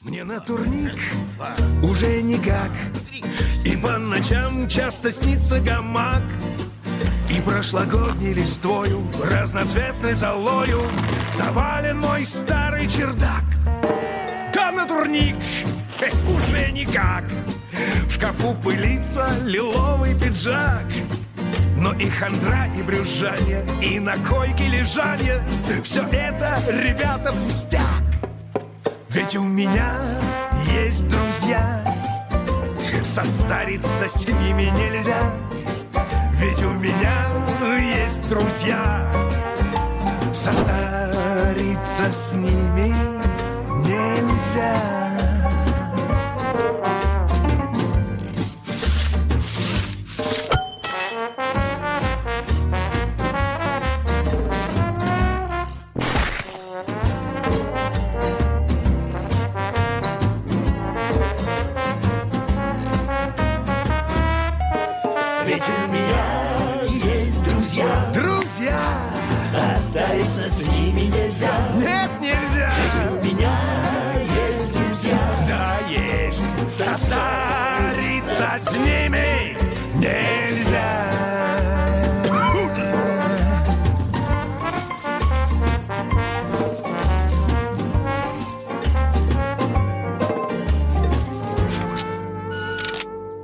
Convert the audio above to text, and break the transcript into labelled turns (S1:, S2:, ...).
S1: Мне на турник уже никак, и по ночам часто снится гамак. И прошлогодней листвою, разноцветной золою завален мой старый чердак. Да на турник уже никак, в шкафу пылится лиловый пиджак. Но и хандра, и брюзжание, и на койке лежание — все это, ребята, пустяк. Ведь у меня есть друзья, состариться с ними нельзя. Ведь у меня есть друзья, состариться с ними нельзя.
S2: Ведь у меня есть друзья,
S1: Друзья,
S2: состариться с ними нельзя.
S1: нет, нельзя.
S2: Ведь у меня есть друзья,
S1: Да, есть, состариться с ними